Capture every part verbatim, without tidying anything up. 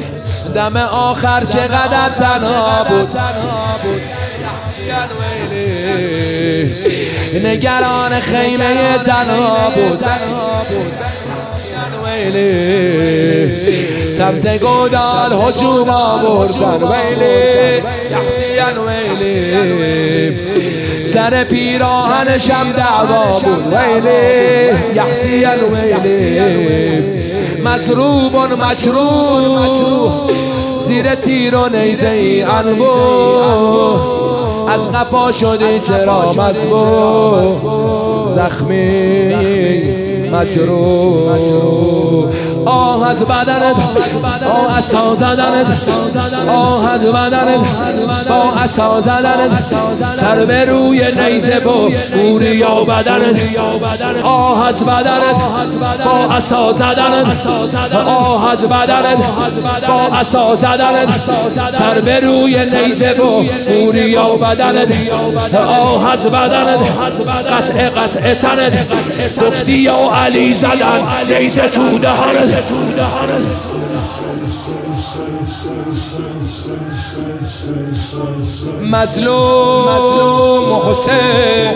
دم آخر چقدر تنها بود، نگران خیمه زنها بود، سمت گودال هجوم آوردن، ویلی یحسین ویلی سر پیراهنشم دعوا بود، ویلی یحسین ویلی مضروب و مجروح زیر تیر و نیزه ای انبوه، از قفا شدی چرا مصبوح، زخمی مجروح. آه از بدنت، آه از ساز زدنت، آه از بدنت با عصا زدنت، سر به روی نیزه با بوریا بدنت، آه از بدنت با عصا زدنت، آه از بدنت با عصا زدنت، سر به روی نیزه با بوریا بدنت، آه از بدنت قطع قطع تنت، گفتی یا علی زدن نیزه تو دهنت. مظلوم حسین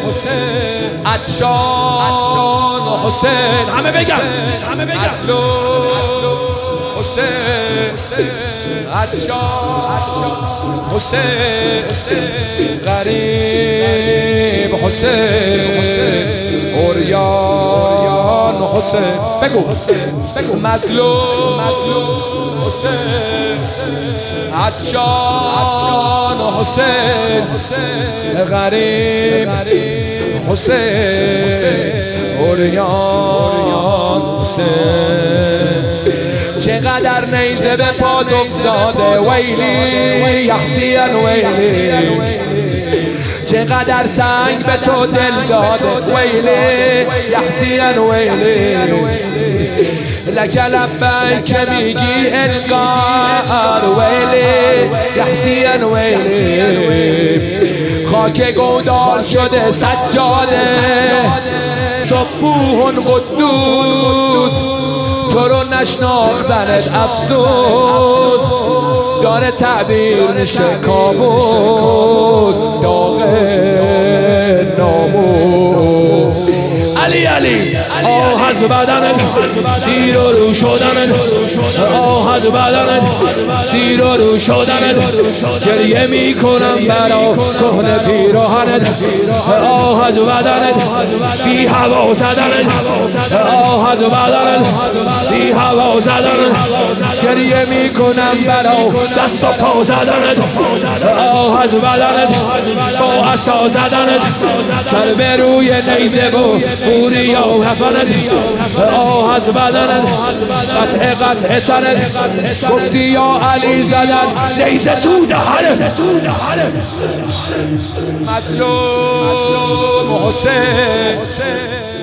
عطشان حسین، همه بگم مظلوم حسین عطشان حسین، غریب حسین عریان حسین، بگو بگو مظلوم حسین عطشان حسین، غریب حسین عریان حسین. چقدر نیزه به پات افتاده، ویلی یحسین ویلی چقدر سنگ به تو دل داده، ویلی یحسین ویلی لک لبیک که میگی انقار، ویلی یحسین ویلی خاک گودال شده سجاده، صبوح قدوس تو رو نشناختنت افسوس، داره تعبیر میشه کابوس، داغ ناموس. علی علی آه از بدنت زیر و رو شدنت، آه از بدنت زیر و رو شدنت، گریه میکنم برا کهنه پیراهنت، آه از بدنت بی هوا زدنت، آه از بدنت بی هوا زدنت، گریه میکنم برا دست و پا زدنت، آه از بدنت با عصا زدنت، سر به روی نیزه با بوریا هفنت، آه از بدنت قطع قطع تنت، گفتی یا علی زدن نیزه تو دهنت. مظلوم حسین